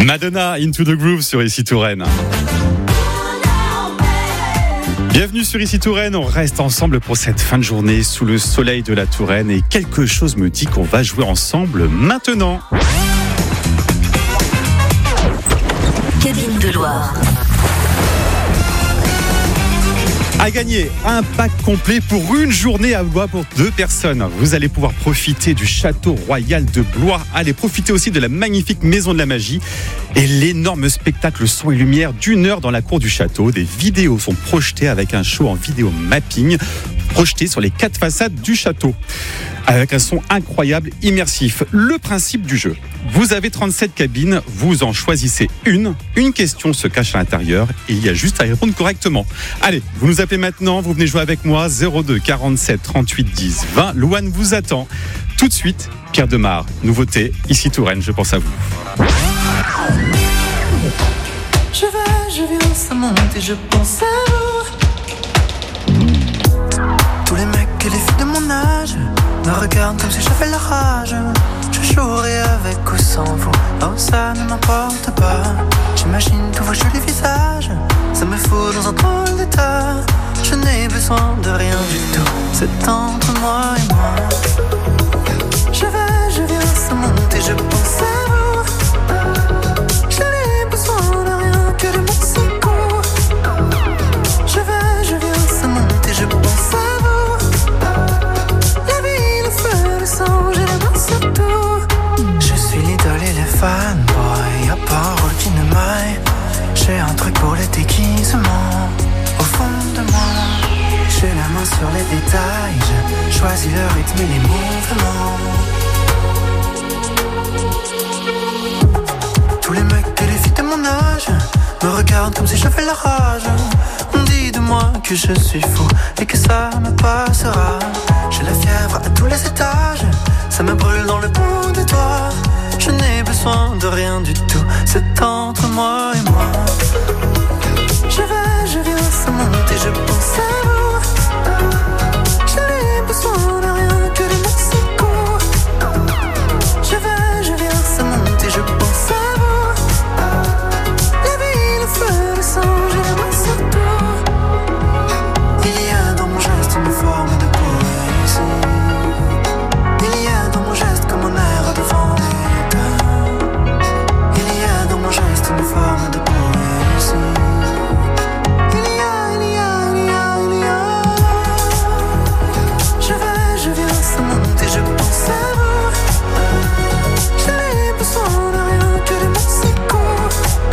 Madonna, Into the Groove sur Ici Touraine. Bienvenue sur Ici Touraine, on reste ensemble pour cette fin de journée sous le soleil de la Touraine et quelque chose me dit qu'on va jouer ensemble maintenant. Cabine de Loire. À gagner un pack complet pour une journée à Blois pour 2 personnes. Vous allez pouvoir profiter du château royal de Blois. Allez profiter aussi de la magnifique maison de la magie et l'énorme spectacle son et lumière d'1 heure dans la cour du château. Des vidéos sont projetées avec un show en vidéo mapping projeté sur les 4 façades du château avec un son incroyable, immersif. Le principe du jeu. Vous avez 37 cabines, vous en choisissez une. Une question se cache à l'intérieur et il y a juste à y répondre correctement. Allez, vous nous appelez maintenant, vous venez jouer avec moi, 02 47 38 10 20. Louane vous attend. Tout de suite, Pierre Demar, nouveauté, Ici Touraine, je pense à vous. Je viens, ça monte et je pense à vous. Tous les mecs et les filles de mon âge me regardent comme si j'avais la rage. Je jouerai avec ou sans vous, oh ça ne m'importe pas. J'imagine tous vos jolis visages, ça me fout dans un drôle d'état. Je n'ai besoin de rien du tout, c'est entre moi et moi. Je viens, ça monte et je pense à vous. Je n'ai besoin de rien que de mon secours. Je viens, ça monte et je pense à vous. La vie, le feu, le sang, j'ai la main sur tout. Je suis l'idole et les fanboys, à parole qui ne maille. J'ai un truc pour les déguisements, au fond de moi. J'ai la main sur les détails, je choisis le rythme et les mouvements. Tous les mecs et les filles de mon âge me regardent comme si j'avais la rage. On dit de moi que je suis fou et que ça me passera. J'ai la fièvre à tous les étages, ça me brûle dans le bout des doigts. Je n'ai besoin de rien du tout, c'est entre moi et moi. Je viens, ça monte et je pense à vous. Je n'ai besoin de rien que de mon secours. Je viens, ça monte et je pense à vous. La vie, le feu, le sang, j'ai la main sur tout. Il y a dans mon geste une forme de poésie. Il y a dans mon geste comme un air devant l'État. Il y a dans mon geste une forme de poésie. Je viens, ça monte et je pense à vous. Je n'ai besoin de rien que de mon secours.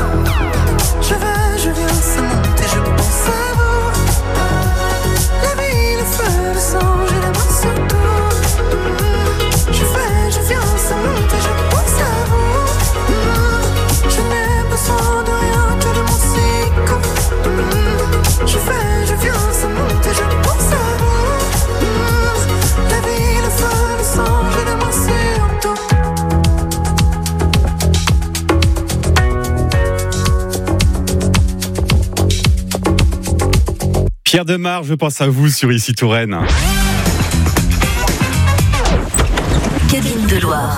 Je viens, ça monte et je pense à vous. La vie, le feu, le sang, j'ai la main sur tout. Je viens, ça monte et je pense à vous. Je n'ai besoin de rien que de mon secours. Je viens, ça monte et je pense à vous. La vie, le feu, le sang, j'ai la main sur tout. Pierre Demar, je pense à vous sur Ici Touraine. Cabine de Loire.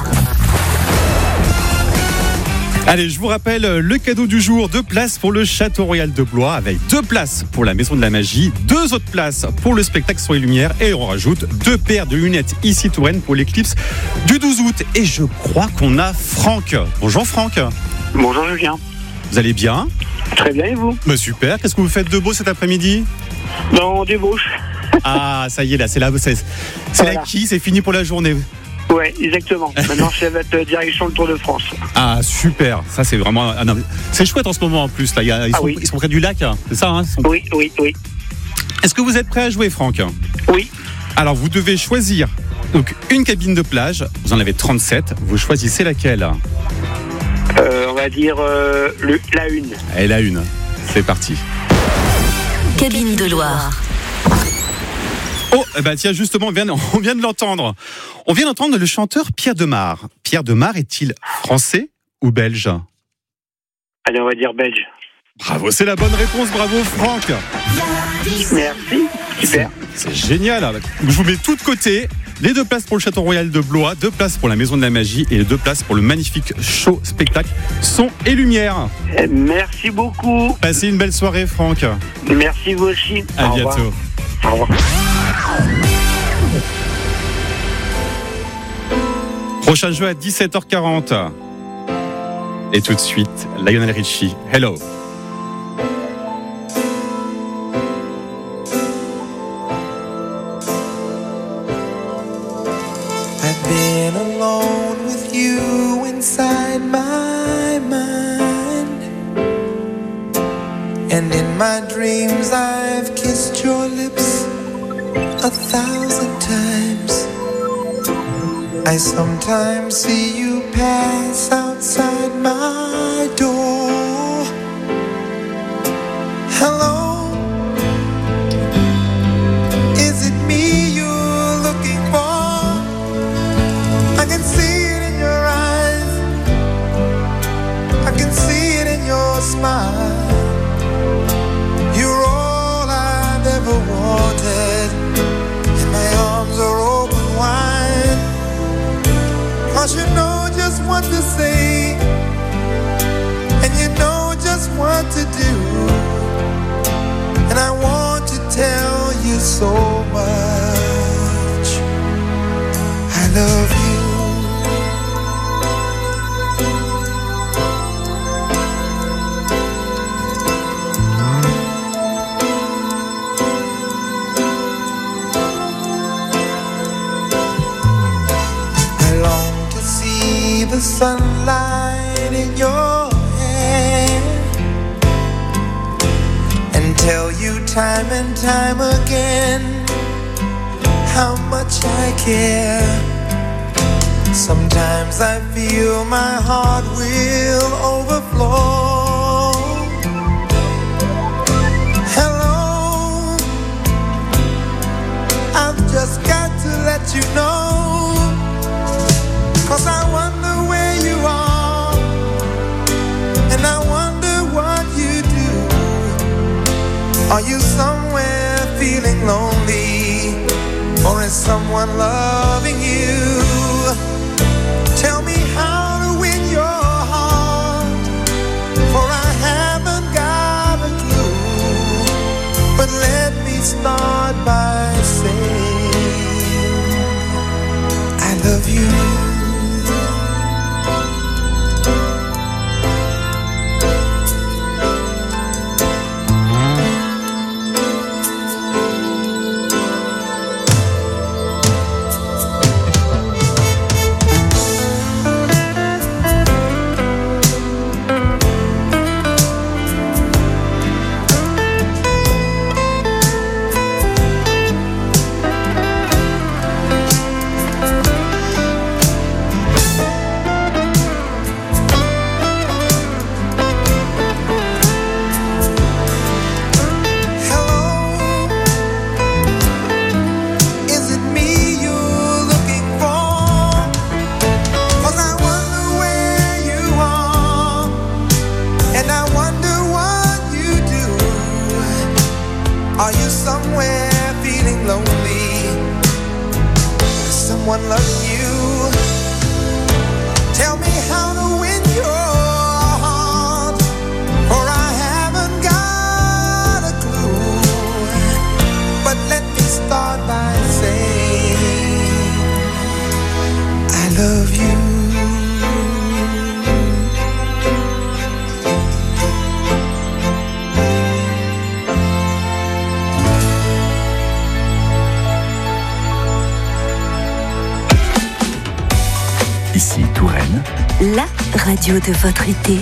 Allez, je vous rappelle le cadeau du jour, 2 places pour le Château Royal de Blois avec 2 places pour la Maison de la Magie, 2 autres places pour le spectacle Son et Lumière et on rajoute 2 paires de lunettes Ici Touraine pour l'éclipse du 12 août. Et je crois qu'on a Franck. Bonjour Franck. Bonjour Julien. Vous allez bien ? Très bien et vous ? Bah super, qu'est-ce que vous faites de beau cet après-midi ? Non, on débauche. Ah, ça y est là, c'est Voilà. l'acquis, c'est fini pour la journée. Ouais, exactement. Maintenant, je vais être direction le Tour de France. Ah super, ça c'est vraiment... Ah, non, c'est chouette en ce moment en plus, là. Ils sont près du lac, c'est ça hein Oui. Est-ce que vous êtes prêt à jouer Franck ? Oui. Alors vous devez choisir donc, une cabine de plage, vous en avez 37, vous choisissez laquelle ? On va dire la une. Et la une, c'est parti. Cabine de Loire. Oh, tiens, justement, on vient de l'entendre. On vient d'entendre le chanteur Pierre Demar. Pierre Demar est-il français ou belge ? Allez, on va dire belge. Bravo, c'est la bonne réponse, bravo Franck. Merci, super. C'est génial. Je vous mets tout de côté. les 2 places pour le Château Royal de Blois, 2 places pour la Maison de la Magie et les 2 places pour le magnifique show spectacle Son et Lumière. Merci beaucoup. Passez une belle soirée, Franck. Merci vous aussi. À Au bientôt. revoir. Au revoir. Prochain jeu à 17h40. Et tout de suite, Lionel Richie. Hello. I've been alone with you inside my mind, and in my dreams I've kissed your lips 1,000 times. I sometimes see you pass outside my door. Hello, is it me you're looking for? I can see it in your eyes, I can see it in your smile. You're all I've ever wanted, and my arms are open wide. 'Cause you know just what to say, and you know just what to do, and I want to tell you so much. I love you. The sunlight in your hair, and tell you time and time again how much I care. Sometimes I feel my heart will overflow. Hello, I've just got to let you know, 'cause I wonder where you are, and I wonder what you do. Are you somewhere feeling lonely, or is someone loving you? Tell me how to win your heart, for I haven't got a clue. But let me start by saying I love you. Ici Touraine, la radio de votre été.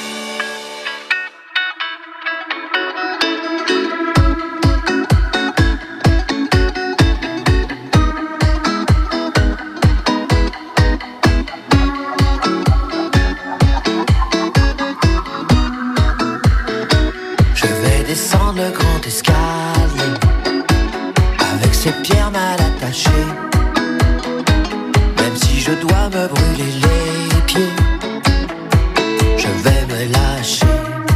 Je vais descendre le grand escalier avec ces pierres mal attachées. Je dois me brûler les pieds, je vais me lâcher,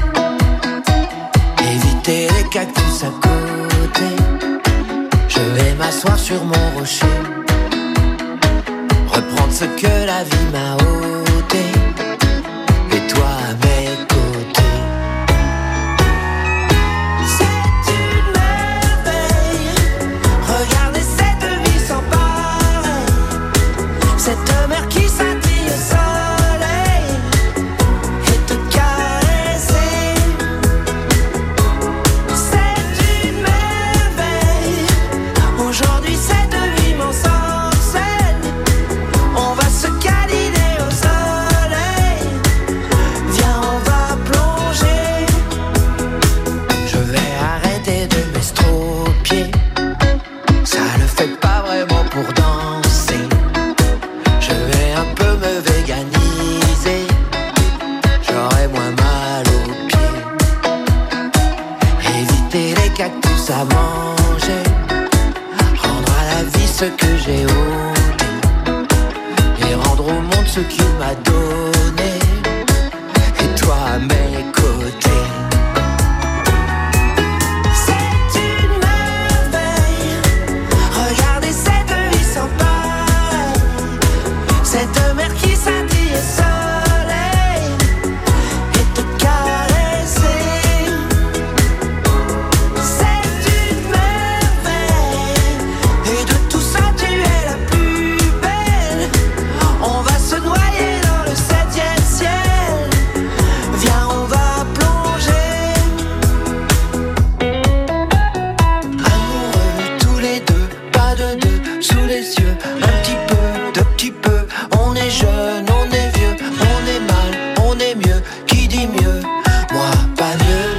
éviter les cactus à côté, je vais m'asseoir sur mon rocher, rendre ce que la vie m'a ôté. Et toi à mes côtés. C'est une merveille. Regardez cette vie sans pareil. Cette mer qui scintille au soleil. Et te caresser. C'est une merveille. Aujourd'hui cette vie m'ensorcelle. On va se câliner au soleil. Viens, on va plonger. Je vais arrêter de m'estropier. Ça le fait pas vraiment pour danser. Je vais un peu me véganiser. J'aurai moins mal aux pieds. Éviter les cactus à manger. Rendre à la vie ce que j'ai ôté. Et rendre au monde ce qu'il m'a donné. Et toi à mes côtés. C'est une merveille. Regardez cette vie sans pareil. Cette mer qui scintille au soleil. Et te caresser. C'est une merveille. Et de tout ça tu es la plus belle. On va se noyer dans le 7e ciel. Viens, on va plonger. Amoureux tous les deux, pas de deux, sous les yeux. Un petit peu, de petit peu. On est jeune, on est vieux, on est mal, on est mieux. Qui dit mieux? Moi, pas mieux.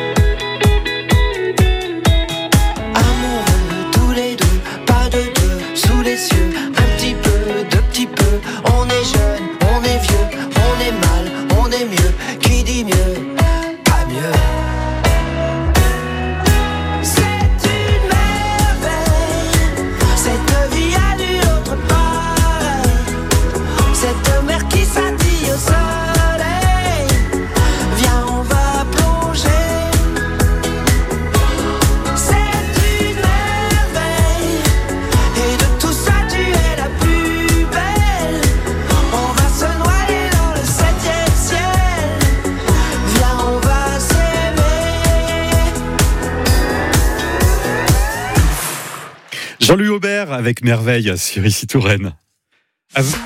Amoureux tous les deux, pas de deux, sous les yeux. Un petit peu, de petit peu. On est jeune, on est vieux, on est mal, on est mieux. Qui dit mieux? Pas mieux. C'est une merveille. Cette vie a nulle autre pareil. Cette mer qui scintille au soleil. Viens, on va plonger. C'est une merveille. Et de tout ça tu es la plus belle. On va se noyer dans le 7e ciel. Viens, on va s'aimer. Jean-Louis Aubert avec Merveille sur Ici Touraine. À vous.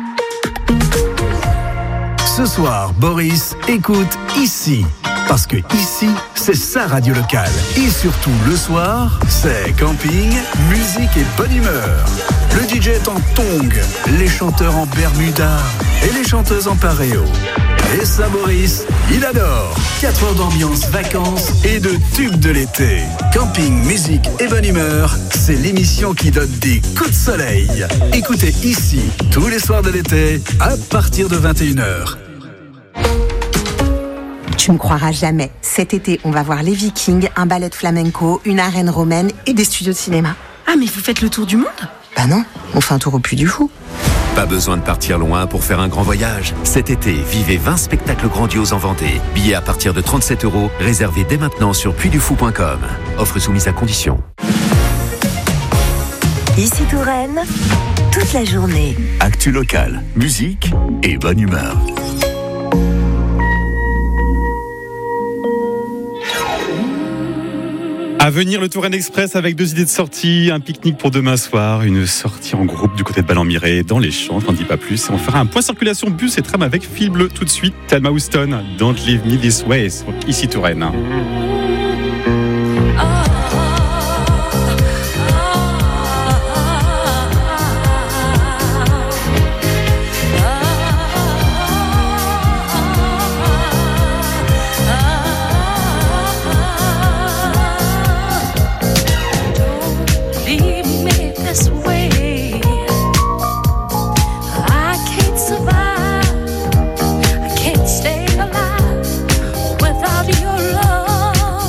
Ce soir, Boris écoute ici. Parce que ici, c'est sa radio locale. Et surtout, le soir, c'est camping, musique et bonne humeur. Le DJ est en tongs, les chanteurs en bermuda et les chanteuses en paréo. Et ça, Boris, il adore. 4 heures d'ambiance, vacances et de tubes de l'été. Camping, musique et bonne humeur, c'est l'émission qui donne des coups de soleil. Écoutez ici, tous les soirs de l'été, à partir de 21h. Tu ne croiras jamais. Cet été, on va voir les Vikings, un ballet de flamenco, une arène romaine et des studios de cinéma. Ah, mais vous faites le tour du monde ? Bah non, on fait un tour au Puy du Fou. Pas besoin de partir loin pour faire un grand voyage. Cet été, vivez 20 spectacles grandioses en Vendée. Billets à partir de 37 €, réservés dès maintenant sur puydufou.com. Offre soumise à conditions. Ici Touraine, toute la journée. Actu locale, musique et bonne humeur. À venir, le Touraine Express avec 2 idées de sortie, un pique-nique pour demain soir, une sortie en groupe du côté de Ballon-Miré, dans les champs, je n'en dis pas plus. Et on fera un point circulation bus et tram avec fil bleu tout de suite. Thelma Houston, Don't Leave Me This Way, Ici Touraine. Stay alive without your love.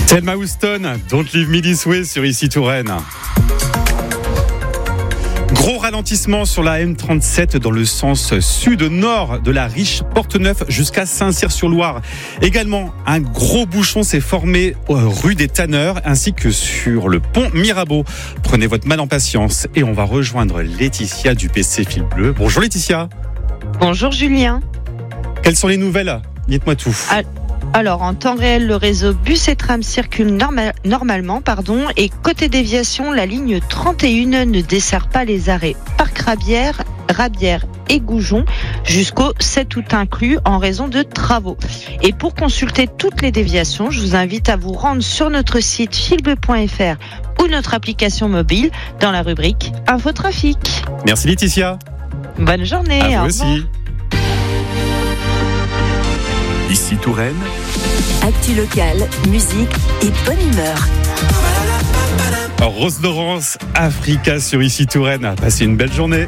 Thelma Houston, Don't Leave Me This Way sur Ici Touraine. Gros ralentissement sur la M37 dans le sens sud-nord de la riche Porte-Neuf jusqu'à Saint-Cyr-sur-Loire. Également, un gros bouchon s'est formé rue des Tanneurs ainsi que sur le pont Mirabeau. Prenez votre mal en patience et on va rejoindre Laetitia du PC Fil Bleu. Bonjour Laetitia. Bonjour Julien. Quelles sont les nouvelles ? Dites-moi tout. Alors, en temps réel, le réseau bus et tram circule normalement, et côté déviation, la ligne 31 ne dessert pas les arrêts Parc Rabière et Goujon jusqu'au 7 août inclus en raison de travaux. Et pour consulter toutes les déviations, je vous invite à vous rendre sur notre site filbleu.fr ou notre application mobile dans la rubrique Infotrafic. Merci Laetitia. Bonne journée. À vous aussi. Ici Touraine. Actu locale, musique et bonne humeur. Rose Laurence, Africa sur Ici Touraine. Passez une belle journée.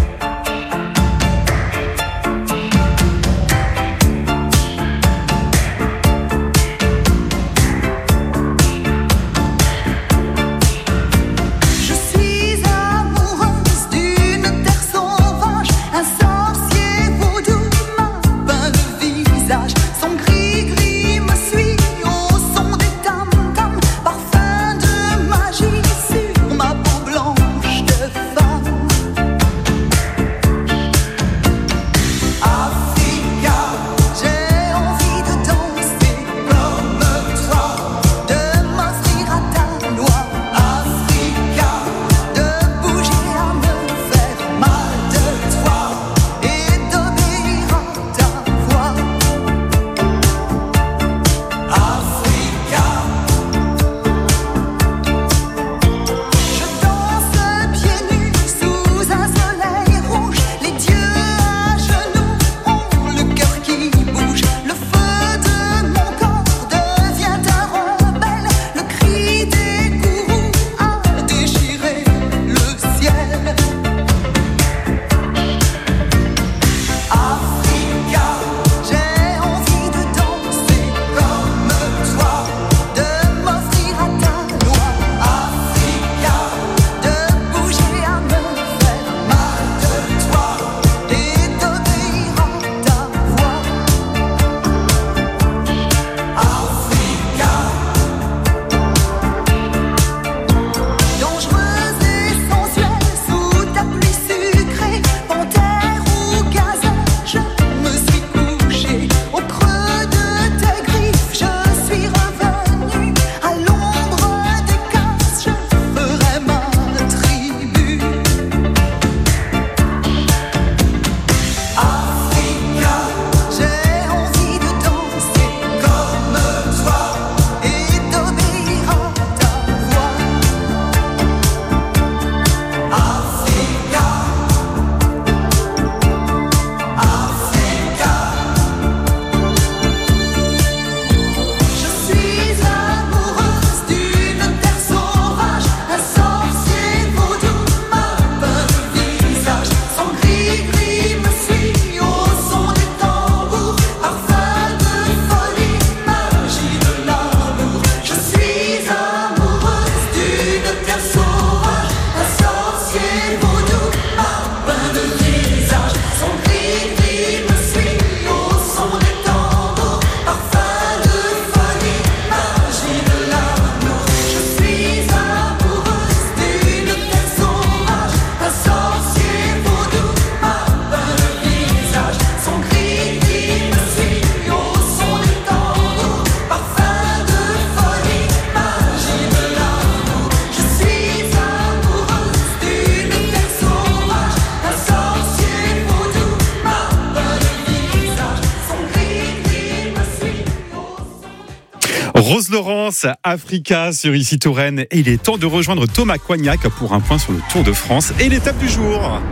Rose Laurence, Africa sur Ici Touraine. Et il est temps de rejoindre Thomas Coignac pour un point sur le Tour de France et l'étape du jour.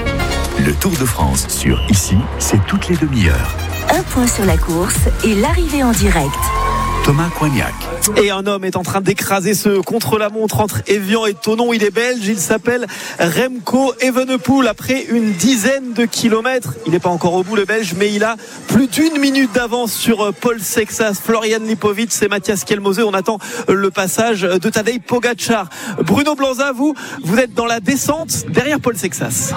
Le Tour de France sur Ici, c'est toutes les demi-heures. Un point sur la course et l'arrivée en direct. Thomas Coignac. Et un homme est en train d'écraser ce contre-la-montre entre Évian et Thonon. Il est belge, il s'appelle Remco Evenepoel. Après une dizaine de kilomètres, il n'est pas encore au bout le belge, mais il a plus d'1 minute d'avance sur Paul Sexas, Florian Lipovic et Mathias Kelmose. On attend le passage de Tadej Pogačar. Bruno Blanza, vous êtes dans la descente derrière Paul Sexas.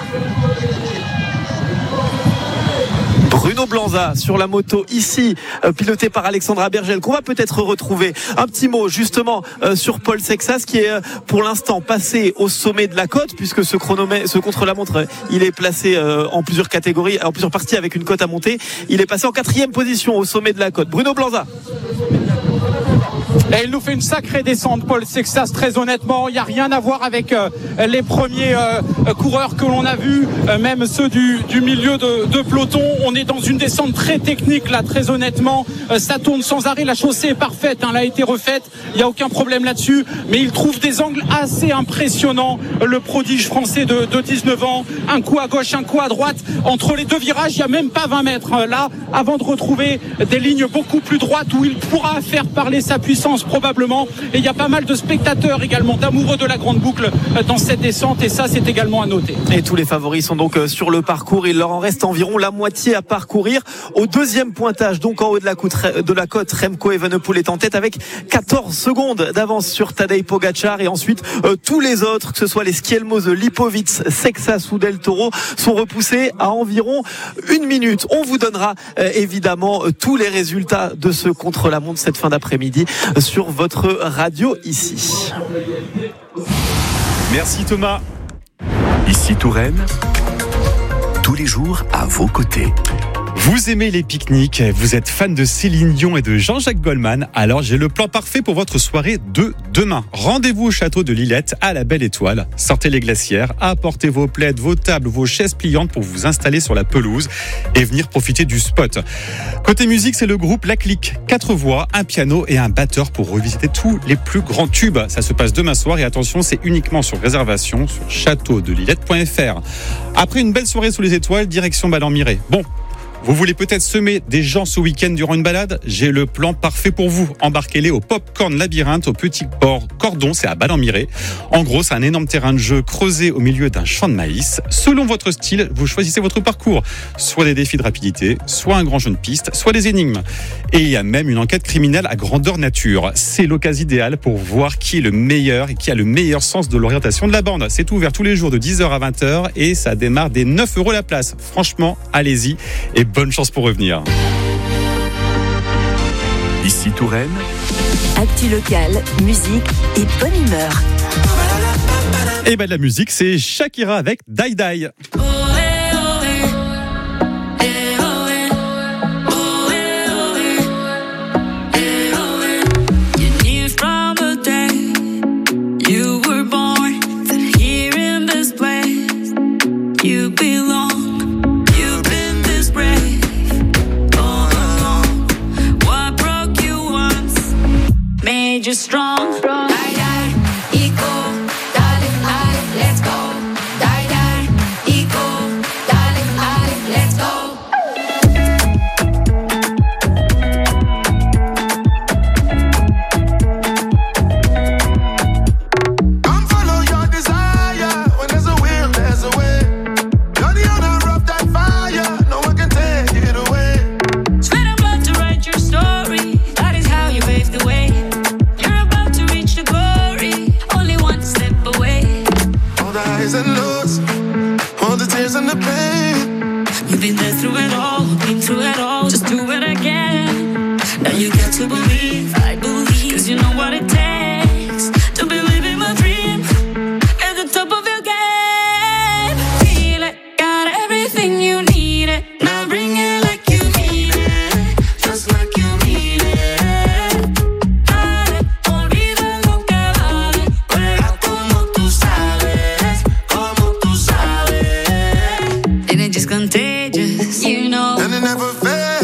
Bruno Blanza sur la moto ici, piloté par Alexandra Bergel, qu'on va peut-être retrouver. Un petit mot justement sur Paul Sexas qui est pour l'instant passé au sommet de la côte, puisque ce contre-la-montre il est placé en plusieurs catégories, en plusieurs parties avec une côte à monter. Il est passé en 4e position au sommet de la côte. Bruno Blanza. Et il nous fait une sacrée descente, Paul Sexas, très honnêtement. Il n'y a rien à voir avec les premiers coureurs que l'on a vus, même ceux du milieu de peloton. On est dans une descente très technique, là, très honnêtement. Ça tourne sans arrêt, la chaussée est parfaite, elle a été refaite, il n'y a aucun problème là-dessus. Mais il trouve des angles assez impressionnants, le prodige français de 19 ans. Un coup à gauche, un coup à droite. Entre les deux virages, il n'y a même pas 20 mètres. Là, avant de retrouver des lignes beaucoup plus droites où il pourra faire parler sa puissance probablement, et il y a pas mal de spectateurs également, d'amoureux de la grande boucle dans cette descente, et ça c'est également à noter. Et tous les favoris sont donc sur le parcours, il leur en reste environ la moitié à parcourir. Au deuxième pointage, donc en haut de la côte, Remco Evenepoel est en tête avec 14 secondes d'avance sur Tadej Pogačar, et ensuite tous les autres, que ce soit les Skelmose, Lipovic, Sexas ou Del Toro, sont repoussés à environ 1 minute. On vous donnera évidemment tous les résultats de ce contre-la-montre cette fin d'après-midi sur votre radio ici. Merci Thomas. Ici Touraine, tous les jours à vos côtés. Vous aimez les pique-niques, vous êtes fan de Céline Dion et de Jean-Jacques Goldman, alors j'ai le plan parfait pour votre soirée de demain. Rendez-vous au château de Lillette à la Belle Étoile. Sortez les glacières, apportez vos plaids, vos tables, vos chaises pliantes pour vous installer sur la pelouse et venir profiter du spot. Côté musique, c'est le groupe La Clique. 4 voix, un piano et un batteur pour revisiter tous les plus grands tubes. Ça se passe demain soir et attention, c'est uniquement sur réservation sur châteaudelillette.fr. Après une belle soirée sous les étoiles, direction Ballon-Miré. Bon, vous voulez peut-être semer des gens ce week-end durant une balade ? J'ai le plan parfait pour vous. Embarquez-les au Popcorn Labyrinthe au Petit Port Cordon, c'est à Ballon-Miré. En gros, c'est un énorme terrain de jeu creusé au milieu d'un champ de maïs. Selon votre style, vous choisissez votre parcours. Soit des défis de rapidité, soit un grand jeu de piste, soit des énigmes. Et il y a même une enquête criminelle à grandeur nature. C'est l'occasion idéale pour voir qui est le meilleur et qui a le meilleur sens de l'orientation de la bande. C'est ouvert tous les jours de 10h à 20h et ça démarre dès 9 € la place. Franchement, allez-y et bonne chance pour revenir. Ici Touraine, Actu locale, musique et bonne humeur. Et ben de la musique, c'est Shakira avec Die Die. Just strong. Die, die, eco, darling, let's go. Die, die, eco, darling, let's go. Come follow your desire. When there's a will, there's a way. You're the owner of that fire. No one can take it away. Sweat and blood to write your story. That is how you pave the way. And lows, all the tears and the pain. You've been there through it all, been through it all. Just do it again. Now you got to believe, I believe, 'cause you know what it takes to believe in my dream. At the top of your game, feel it, got everything you need it. Now bring it like you mean it, just like you mean it. Dale, olvida lo que vale, juega como tú sabes. Just contagious, you know. And it never fails.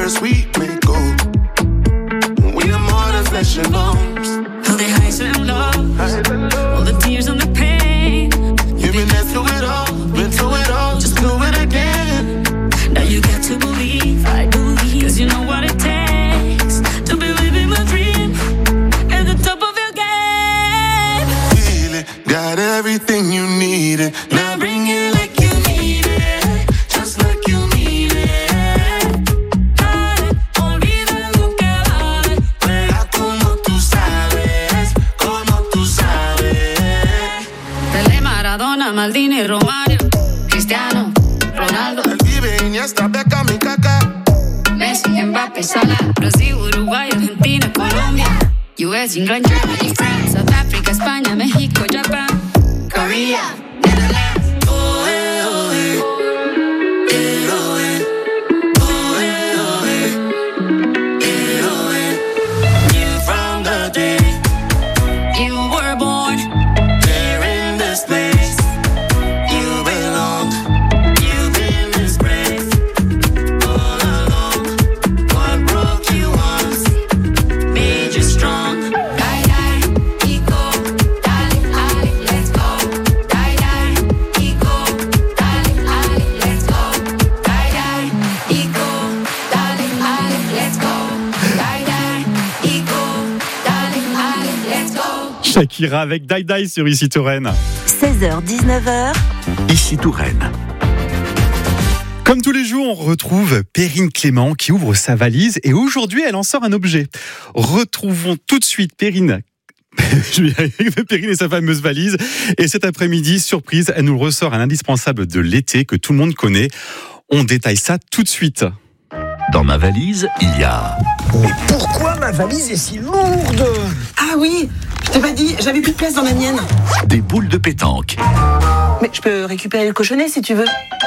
bittersweet may go. We are more than flesh and bones. All the highs and lows, all the tears and the pain. You've been there through it all, just do it again. Now you got to believe, I believe, 'cause you know what it takes to be living my dream at the top of your game. Feel it, got everything you needed. Now bring it like you need it, just like you need it. Dale, olvida lo que vale. Juega como tú sabes, como tú sabes. Pelé, Maradona, Maldini, Romario, Cristiano, Ronaldo, Iniesta, Beckham y Kaká. Messi, Mbappé, Salah, Brasil, Uruguay, Argentina, Colombia, US, England, Germany, France, South Africa, España, México, Japan, Korea, Netherlands. Oh, eh, oh, eh. Eh, oh, eh. Oh, eh, oh, eh. Eh, oh, eh. Knew from the day You were born, there in this place, you belong. You've been disgraced all along. What broke you once made you strong. Die, die, ego, dale, ale, let's go. Die, die, ego, dale, ale, let's go. Die, die, ego, dale, ale, let's go. Die, die, ego, dale, ale, let's go. Shakira avec Die Die sur Ici Touraine. 16h-19h, Ici Touraine. Comme tous les jours, on retrouve Perrine Clément qui ouvre sa valise et aujourd'hui, elle en sort un objet. Retrouvons tout de suite Perrine. Je vais y arriver, Perrine et sa fameuse valise. Et cet après-midi, surprise, elle nous ressort un indispensable de l'été que tout le monde connaît. On détaille ça tout de suite. Dans ma valise, il y a Mais pourquoi ma valise est si lourde? Ah oui, je t'ai pas dit, j'avais plus de place dans la mienne. des boules de pétanque. Mais je peux récupérer le cochonnet si tu veux.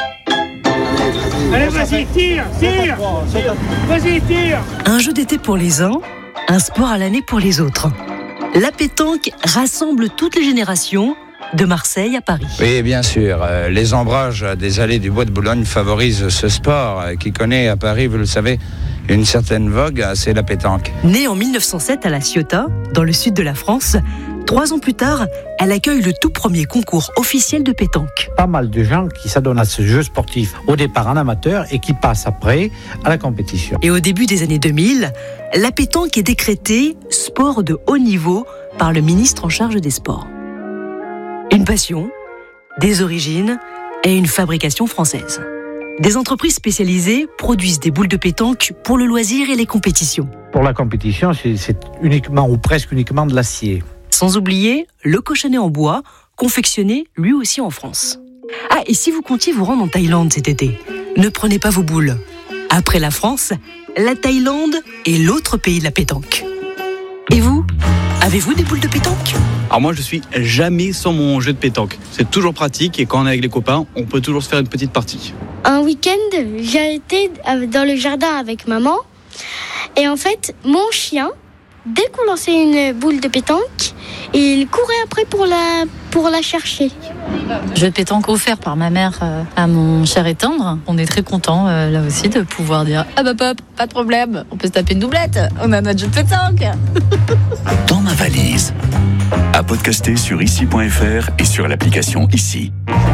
Allez, vas-y, tire. Vas-y, tire. Un jeu d'été pour les uns, un sport à l'année pour les autres. La pétanque rassemble toutes les générations, de Marseille à Paris. Oui, bien sûr. Les ombrages des allées du Bois de Boulogne favorisent ce sport qui connaît à Paris, vous le savez, une certaine vogue, c'est la pétanque. Née en 1907 à La Ciotat, dans le sud de la France, 3 ans plus tard, elle accueille le tout premier concours officiel de pétanque. Pas mal de gens qui s'adonnent à ce jeu sportif au départ en amateur et qui passent après à la compétition. Et au début des années 2000, la pétanque est décrétée sport de haut niveau par le ministre en charge des sports. Une passion, des origines et une fabrication française. Des entreprises spécialisées produisent des boules de pétanque pour le loisir et les compétitions. Pour la compétition, c'est uniquement ou presque uniquement de l'acier. Sans oublier le cochonnet en bois, confectionné lui aussi en France. Ah, et si vous comptiez vous rendre en Thaïlande cet été, ne prenez pas vos boules. Après la France, la Thaïlande est l'autre pays de la pétanque. Et vous, avez-vous des boules de pétanque ? Alors moi je suis jamais sans mon jeu de pétanque. C'est toujours pratique et quand on est avec les copains, on peut toujours se faire une petite partie. Un week-end, j'ai été dans le jardin avec maman. Et en fait, mon chien, dès qu'on lançait une boule de pétanque, il courait après pour la chercher. Jeu de pétanque offert par ma mère à mon cher et tendre. On est très contents là aussi de pouvoir dire « Ah bah pop, pas de problème, on peut se taper une doublette, on a notre jeu de pétanque !» Dans ma valise. À podcaster sur ici.fr et sur l'application Ici.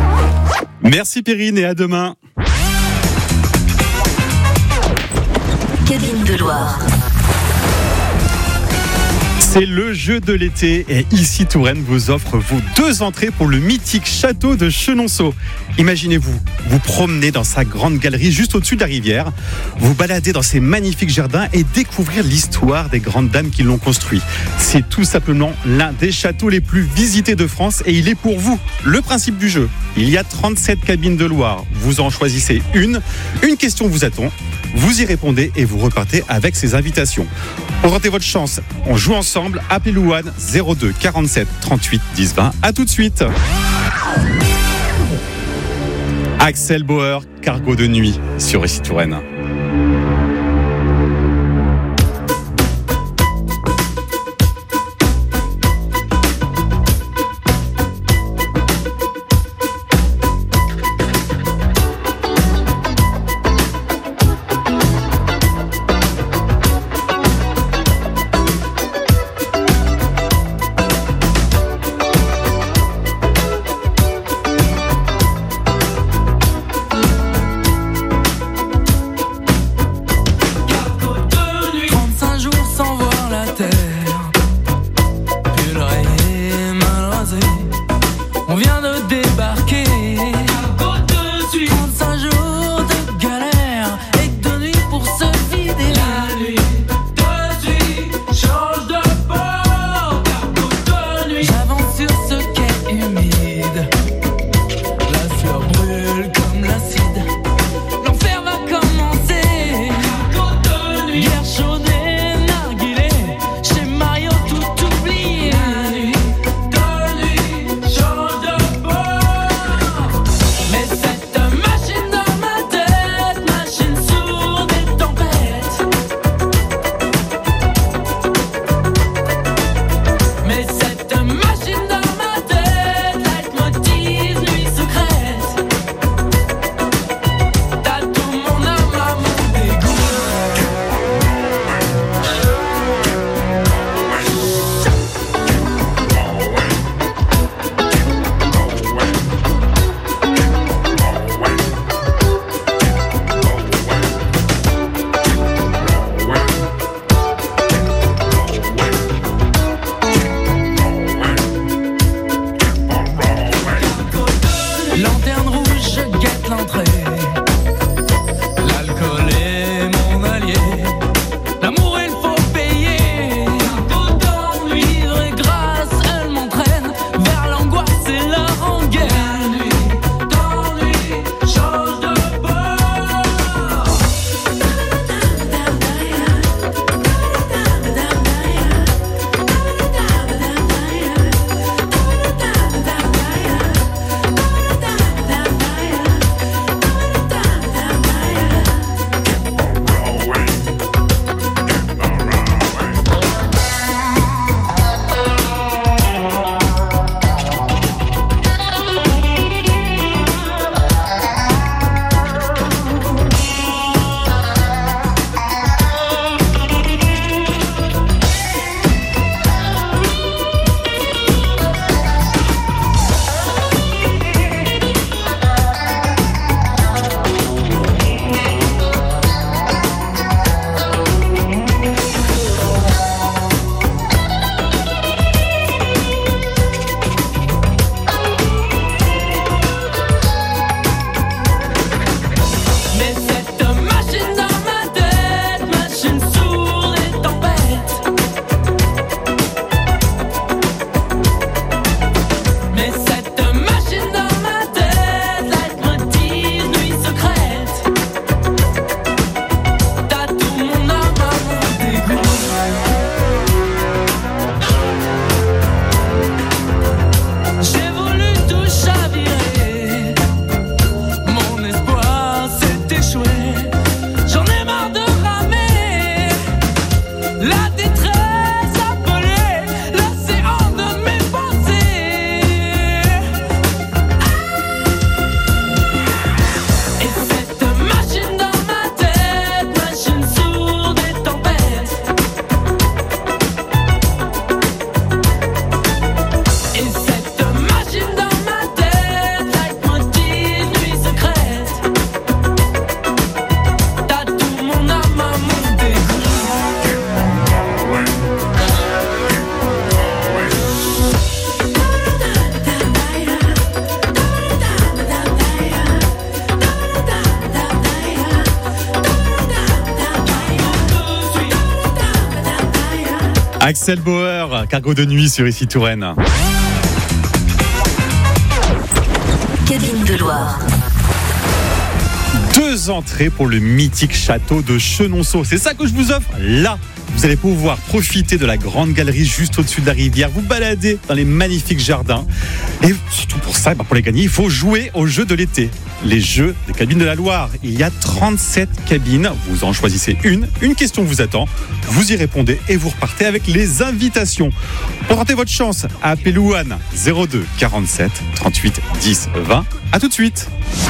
Merci Perrine et à demain. Cabine de Loire. C'est le jeu de l'été et Ici Touraine vous offre vos 2 entrées pour le mythique château de Chenonceau. Imaginez-vous, vous promenez dans sa grande galerie juste au-dessus de la rivière, vous baladez dans ses magnifiques jardins et découvrir l'histoire des grandes dames qui l'ont construit. C'est tout simplement l'un des châteaux les plus visités de France et il est pour vous. Le principe du jeu, il y a 37 cabines de Loire. Vous en choisissez une question vous attend, vous y répondez et vous repartez avec ces invitations. Pour tenter votre chance, on joue ensemble. Appelez Louane 02 47 38 10 20. À tout de suite. Axel Bauer, Cargo de nuit sur Ici Touraine. Axel Bauer, Cargo de nuit sur Ici Touraine. Cabine de Loire. 2 entrées pour le mythique château de Chenonceau. C'est ça que je vous offre là. Vous allez pouvoir profiter de la grande galerie juste au-dessus de la rivière, vous balader dans les magnifiques jardins. Et surtout pour ça, pour les gagner, il faut jouer aux jeux de l'été. Les jeux des cabines de la Loire. Il y a 37 cabines. Vous en choisissez une question vous attend. Vous y répondez et vous repartez avec les invitations. Pour tenter votre chance, appelez Louane 02 47 38 10 20. À tout de suite.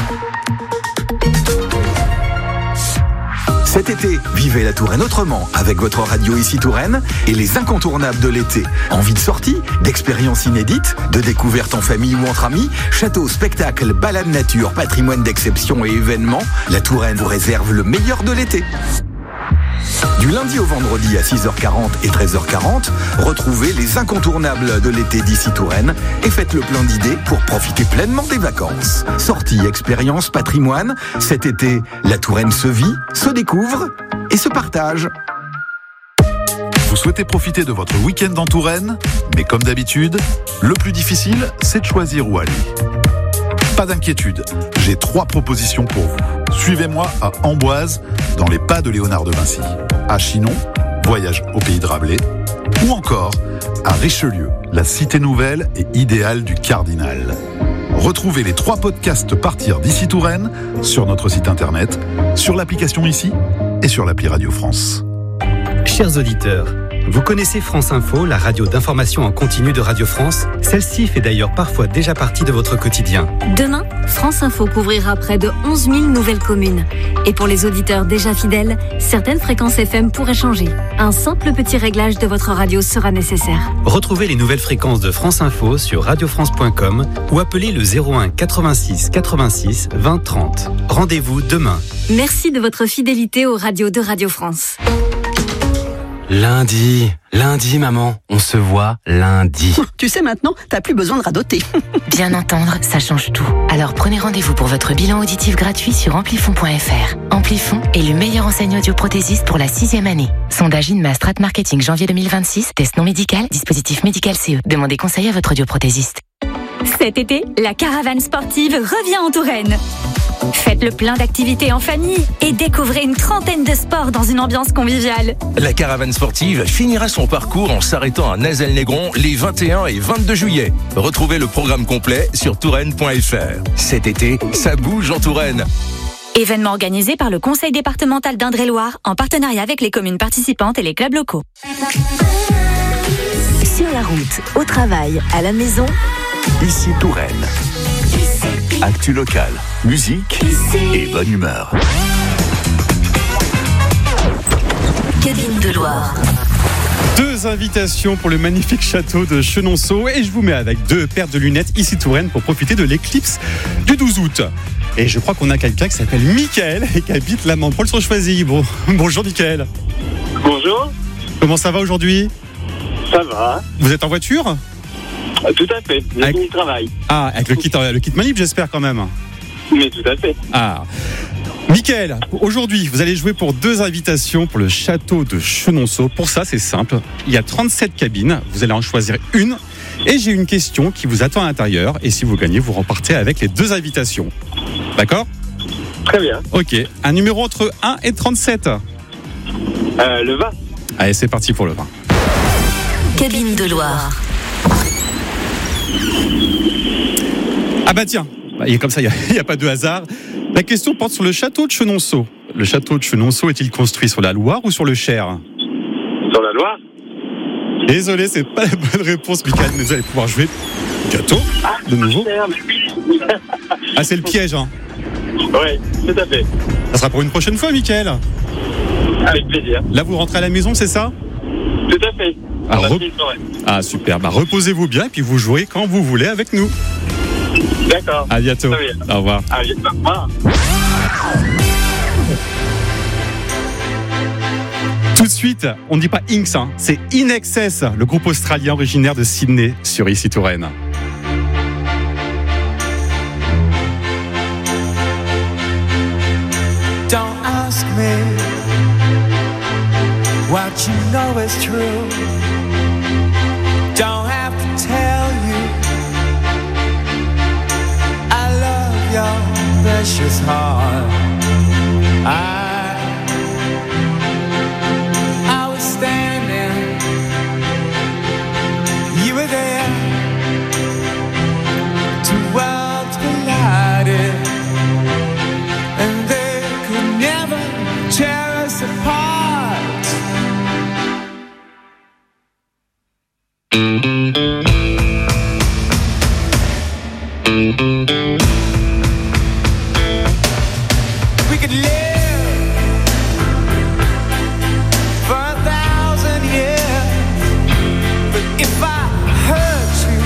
Cet été, vivez la Touraine autrement avec votre radio Ici Touraine et les incontournables de l'été. Envie de sortie, d'expériences inédites, de découvertes en famille ou entre amis, châteaux, spectacles, balades nature, patrimoine d'exception et événements, la Touraine vous réserve le meilleur de l'été. Du lundi au vendredi à 6h40 et 13h40, retrouvez les incontournables de l'été d'Ici Touraine et faites le plein d'idées pour profiter pleinement des vacances. Sorties, expériences, patrimoine, cet été, la Touraine se vit, se découvre et se partage. Vous souhaitez profiter de votre week-end en Touraine, mais comme d'habitude, le plus difficile, c'est de choisir où aller. Pas d'inquiétude, j'ai 3 propositions pour vous. Suivez-moi à Amboise, dans les pas de Léonard de Vinci, à Chinon, voyage au pays de Rabelais, ou encore à Richelieu, la cité nouvelle et idéale du Cardinal. Retrouvez les 3 podcasts Partir d'Ici Touraine sur notre site internet, sur l'application Ici et sur l'appli Radio France. Chers auditeurs, vous connaissez France Info, la radio d'information en continu de Radio France? Celle-ci fait d'ailleurs parfois déjà partie de votre quotidien. Demain, France Info couvrira près de 11 000 nouvelles communes. Et pour les auditeurs déjà fidèles, certaines fréquences FM pourraient changer. Un simple petit réglage de votre radio sera nécessaire. Retrouvez les nouvelles fréquences de France Info sur radiofrance.com ou appelez le 01 86 86 20 30. Rendez-vous demain. Merci de votre fidélité aux radios de Radio France. Lundi, maman, on se voit lundi. Tu sais maintenant, t'as plus besoin de radoter. Bien entendre, ça change tout. Alors prenez rendez-vous pour votre bilan auditif gratuit sur amplifon.fr. Amplifon est le meilleur enseigne audioprothésiste pour la 6e année. Sondage INMA Strat Marketing janvier 2026, test non médical, dispositif médical CE. Demandez conseil à votre audioprothésiste. Cet été, la caravane sportive revient en Touraine. Faites le plein d'activités en famille et découvrez une trentaine de sports dans une ambiance conviviale. La caravane sportive finira son parcours en s'arrêtant à Nazelles-Négron les 21 et 22 juillet. Retrouvez le programme complet sur touraine.fr. Cet été, ça bouge en Touraine. Événement organisé par le Conseil départemental d'Indre-et-Loire en partenariat avec les communes participantes et les clubs locaux. Sur la route, au travail, à la maison, Ici Touraine. Actu locale, musique et bonne humeur. Cabine de Loire. 2 invitations pour le magnifique château de Chenonceau et je vous mets avec 2 paires de lunettes Ici Touraine pour profiter de l'éclipse du 12 août. Et je crois qu'on a quelqu'un qui s'appelle Mickaël et qui habite la Mampol-sur-Choisy. Bon, bonjour Mickaël. Bonjour. Comment ça va aujourd'hui? Ça va. Vous êtes en voiture? Tout à fait, avec mon travail. Ah, avec le kit manip, j'espère quand même. Mais tout à fait. Ah. Mickaël, aujourd'hui, vous allez jouer pour 2 invitations pour le château de Chenonceau. Pour ça, c'est simple. Il y a 37 cabines. Vous allez en choisir une. Et j'ai une question qui vous attend à l'intérieur. Et si vous gagnez, vous repartez avec les 2 invitations. D'accord? Très bien. Ok. Un numéro entre 1 et 37. Le 20. Allez, c'est parti pour le 20. Cabine de Loire. Ah bah tiens, comme ça, il n'y a pas de hasard. La question porte sur le château de Chenonceau. Le château de Chenonceau est-il construit sur la Loire ou sur le Cher? Sur la Loire. Désolé, c'est pas la bonne réponse, Mickaël, mais vous allez pouvoir jouer bientôt, de nouveau. Ah, c'est le piège, hein? Oui, tout à fait. Ça sera pour une prochaine fois, Mickaël. Avec plaisir. Là, vous rentrez à la maison, c'est ça? Tout à fait. Ah, super. Bah, reposez-vous bien et puis vous jouez quand vous voulez avec nous. D'accord. À bientôt. Au revoir. À bientôt. Au revoir. Tout de suite, on ne dit pas Inks, hein, c'est In Excess, le groupe australien originaire de Sydney sur Ici Touraine. Don't ask me what you know is true. precious heart. I was standing, you were there. Two worlds collided, and they could never tear us apart. We could live for 1,000 years, but if I hurt you,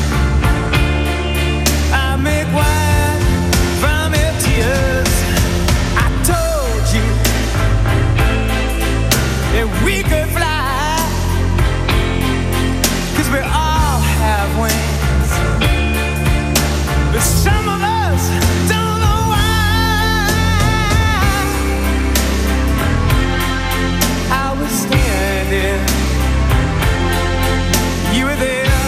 I make wine from your tears. I told you that we could fly, 'cause we all have wings, but some of us don't know why. I was standing, you were there.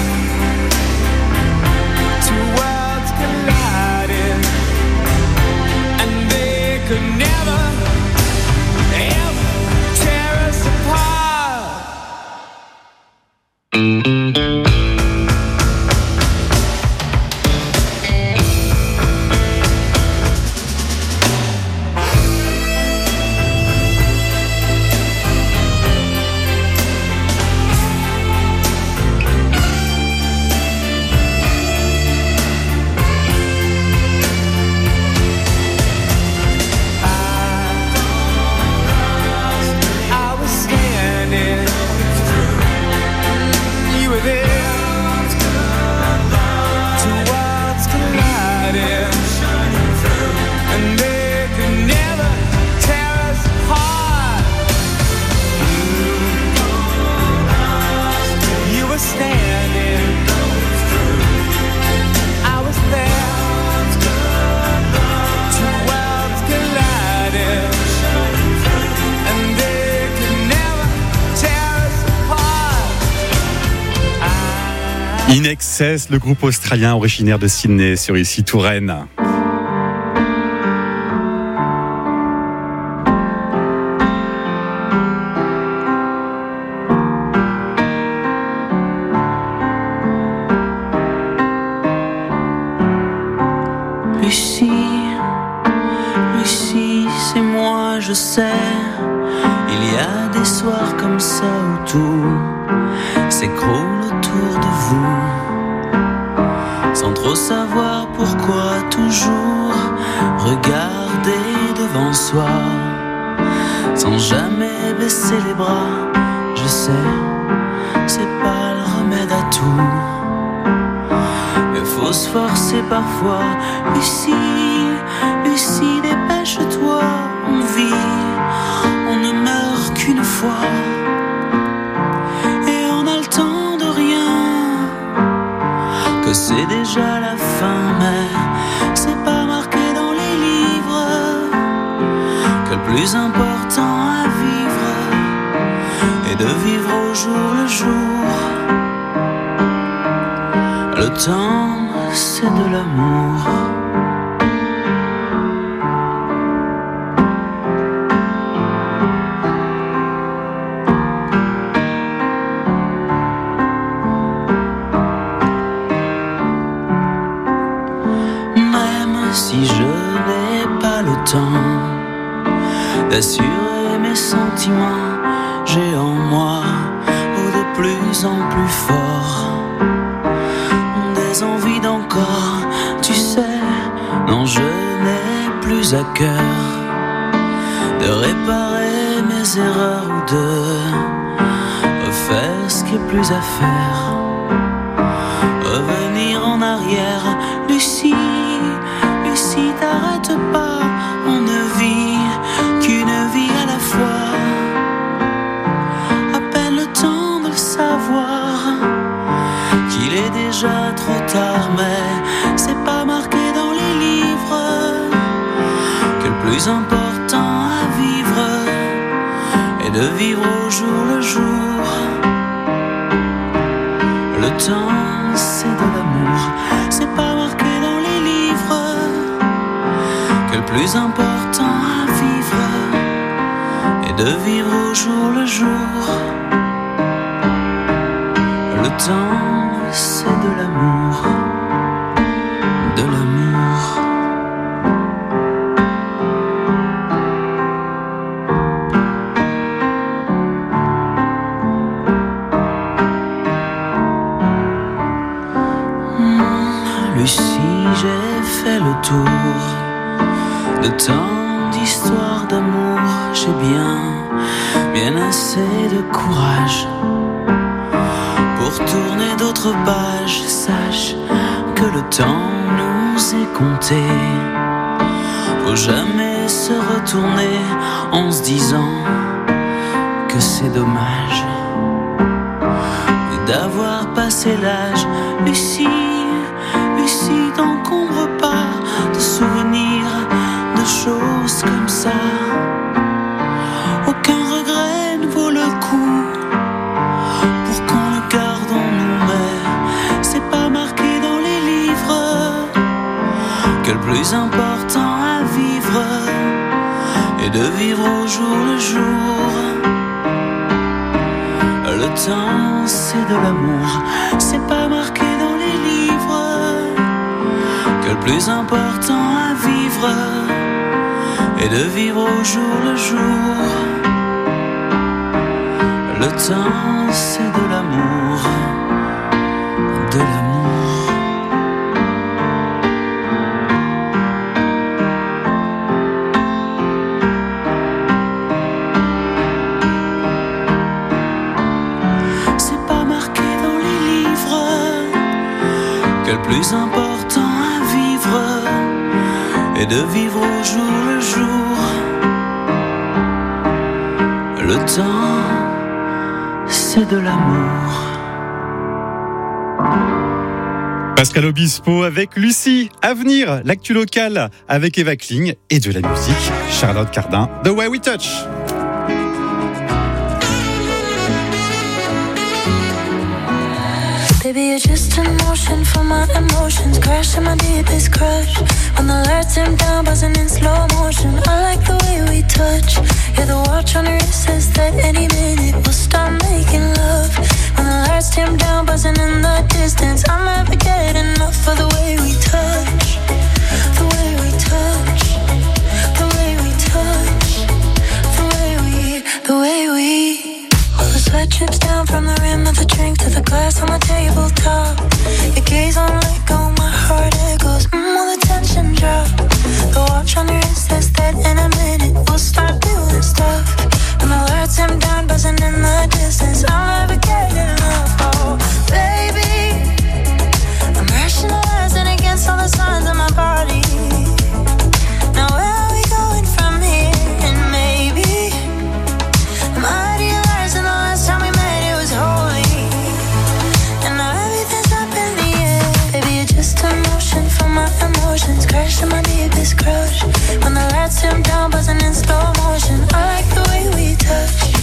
Two worlds collided, and they could never, ever tear us apart. I was standing, you were there. Two worlds collided, and they could never tear us apart. You were standing, I was there. Two worlds collided, and they could never tear us apart. In Excess, le groupe australien originaire de Sydney sur ici Touraine. Lucie, Lucie, c'est moi, je sais. Il y a des soirs comme ça où tout s'écroule autour de vous, sans trop savoir pourquoi, toujours regarder devant soi, sans jamais baisser les bras. Je sais, c'est pas le remède à tout, mais faut se forcer parfois. Lucie, Lucie, dépêche-toi, on vit, on ne meurt qu'une fois, et on a le temps de rien, que c'est déjà la fin, mais c'est pas marqué dans les livres, que le plus important à vivre est de vivre au jour le jour. Le temps, c'est de l'amour. Même si je n'ai pas le temps d'assurer mes sentiments, j'ai en moi de plus en plus fort des envies d'encore, tu sais. Non, je n'ai plus à cœur de réparer mes erreurs ou de refaire ce qui est plus à faire. Revenir en arrière, Lucie, Lucie, t'arrêtes pas, on ne vit qu'une vie à la fois. À peine le temps de le savoir, qu'il est déjà trop tard, mais c'est pas marqué dans les livres, que le plus important à vivre est de vivre au jour le jour. Le temps, c'est de l'amour, c'est pas marqué dans les livres, plus important à vivre est de vivre au jour le jour. Le temps, c'est de l'amour, de l'amour. Lucie, j'ai fait le tour de tant d'histoires d'amour. J'ai bien assez de courage pour tourner d'autres pages. Sache que le temps nous est compté. Faut jamais se retourner en se disant que c'est dommage d'avoir passé l'âge. Lucie, t'encombre pas de souvenirs, de choses comme ça. Aucun regret ne vaut le coup pour qu'on le garde en nous, mais c'est pas marqué dans les livres que le plus important à vivre est de vivre au jour le jour. Le temps, c'est de l'amour, c'est pas marqué dans les livres que le plus important à vivre est de vivre au jour le jour. Le temps, c'est de l'amour, de l'amour. C'est pas marqué dans les livres que le plus important à vivre est de vivre au jour le jour. Le temps, c'est de l'amour. Pascal Obispo avec Lucie. À venir, l'actu locale avec Eva Kling et de la musique, Charlotte Cardin, The Way We Touch. Baby, you're just in motion for my emotions, crashing my deepest crush. When the lights dim down, buzzing in slow motion. I like the way we touch. Yeah, the watch on your wrist says that any minute we'll start making love. When the lights dim down, buzzing in the distance, I'll never get enough of the way we touch. The way we touch. The way we touch. The way we. The sweat drips down from the rim of the drink to the glass on the tabletop. Your gaze on let go, my heart echoes. Will the tension drop? The watch on your wrist says that in a minute we'll start doing stuff. And the lights dim down, buzzing in the distance, I'll never get enough. Oh, baby, I'm rationalizing against all the signs of my body. Now where are we going from here? And maybe I'm idealizing the last time we met, it was holy. And now everything's up in the air. Baby, you're just emotion for my emotions, crashing my deepest crush. When the lights dim down, buzzing in slow motion, I like the way we touch.